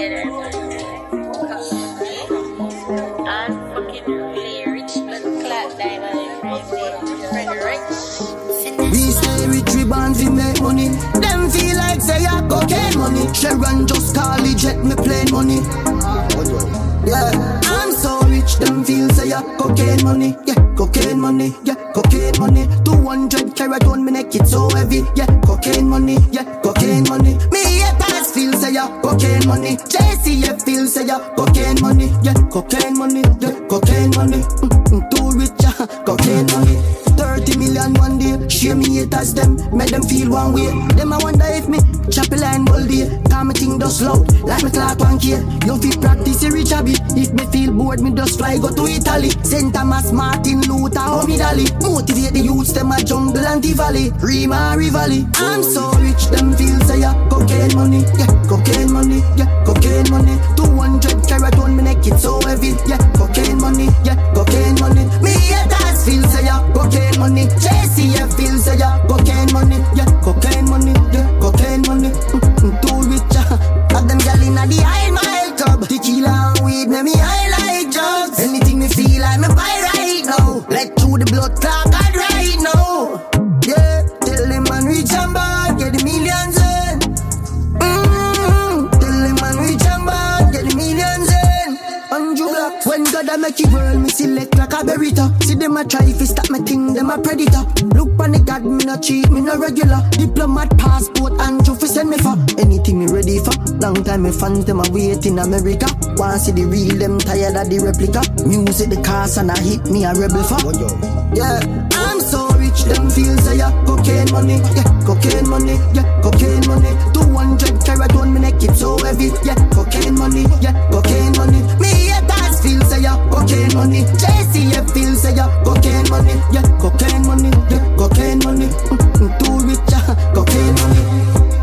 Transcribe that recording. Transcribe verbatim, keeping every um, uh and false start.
We stay rich, we born fi make money. Them feel like say I cocaine money. Sharon just call it jet me plain money. Yeah, I'm so rich, them feel say I cocaine money. Yeah, cocaine money, yeah, cocaine money. Two hundred carat on me neck, it's so heavy. Yeah, cocaine money, yeah, cocaine money. Me haters feel say I cocaine money. J C F feel say I cocaine money. Yeah, cocaine money, yeah, cocaine money. Mm-mm, too rich, yeah, cocaine money. Thirty million one day, share me haters them, make them feel one way. Them I wonder if me chop a line all day. Cause me think just loud, like me clock one K. You fit practice a rich habit. If me feel bored, me just fly go to Italy. Saint Thomas, Martin Luther, Homie Dali. Motivate the youths, them a jungle and the valley. Rima, Rivali. I'm so rich, them feel say yeah, cocaine money. Yeah, cocaine money, yeah, cocaine money. Two hundred carat on me neck, it's so heavy. Yeah, cocaine money, yeah, cocaine money. Me haters feel say yeah, cocaine money. J C F feel say yeah, cocaine money. Yeah, cocaine money, yeah, cocaine money. Mm-hmm, too rich, yeah. Got them gal inna the high mile club. Tequila and weed, me me high like drugs. Anything me feel like me buy right now. Let through the blood clot and right now. Yeah, tell them man reach and bad, get the millions in. Mm-hmm, tell them man reach and bad, get the millions in. Andrew Black, when God I make you world, me select like a berita. See them a try if you stop me thing, them a predator. Look on the God, me no cheat, me no regular. Diplomat, passport, Andrew fi send me for anything me ready for. Long time me fans them a wait in America. Want see the real, them tired of the replica. Music the cars and I hit me a rebel for. Yeah, I'm so rich, them feel say yeah, cocaine money. Yeah, cocaine money, yeah, cocaine money. Two hundred carat on me neck, it's so heavy. Yeah, cocaine money, yeah, cocaine money. Me haters feel say yeah, cocaine money. J C F feel say yeah, cocaine money. Yeah, cocaine money, yeah, cocaine money. Mm-hmm, too rich, yeah, cocaine money.